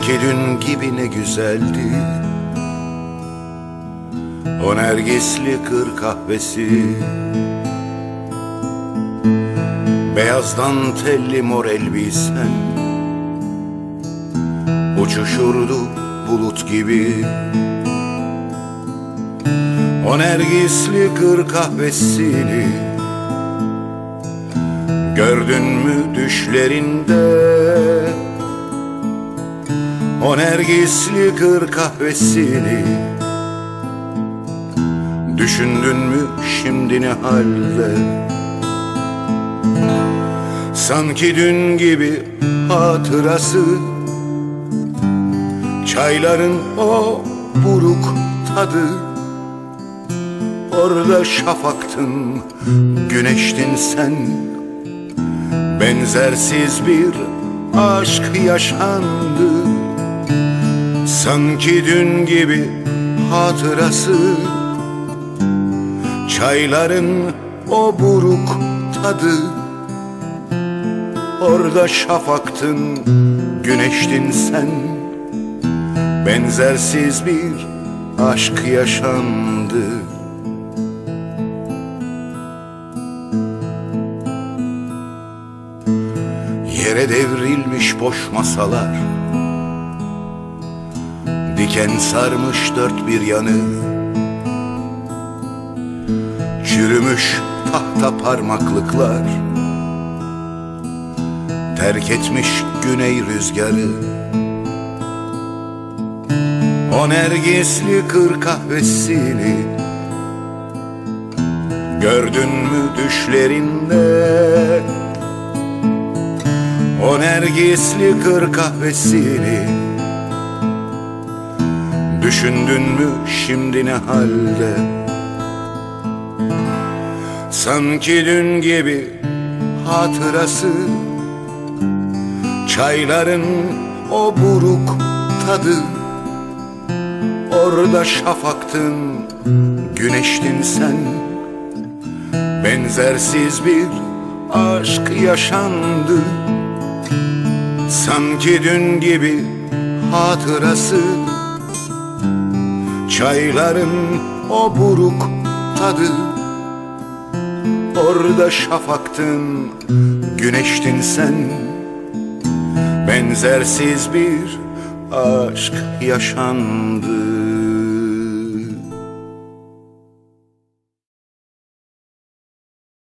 Sanki dün gibi ne güzeldi o nergisli kır kahvesi, beyaz dantelli mor elbisen uçuşurdu bulut gibi. O nergisli kır kahvesini gördün mü düşlerinde? O nergisli kır kahvesini düşündün mü şimdi ne halde? Sanki dün gibi hatırası, çayların o buruk tadı. Orada şafaktın, güneştin sen. Benzersiz bir aşk yaşandı. Sanki dün gibi hatırası, çayların o buruk tadı. Orada şafaktın, güneştin sen. Benzersiz bir aşk yaşandı. Yere devrilmiş boş masalar, diken sarmış dört bir yanı. Çürümüş tahta parmaklıklar, terk etmiş güney rüzgarı. O nergisli kır kahvesini gördün mü düşlerinde? O nergisli kır kahvesini düşündün mü şimdi ne halde? Sanki dün gibi hatırası, çayların o buruk tadı. Orada şafaktın, güneştin sen. Benzersiz bir aşk yaşandı. Sanki dün gibi hatırası, çayların o buruk tadı. Orada şafaktın, güneştin sen. Benzersiz bir aşk yaşandı.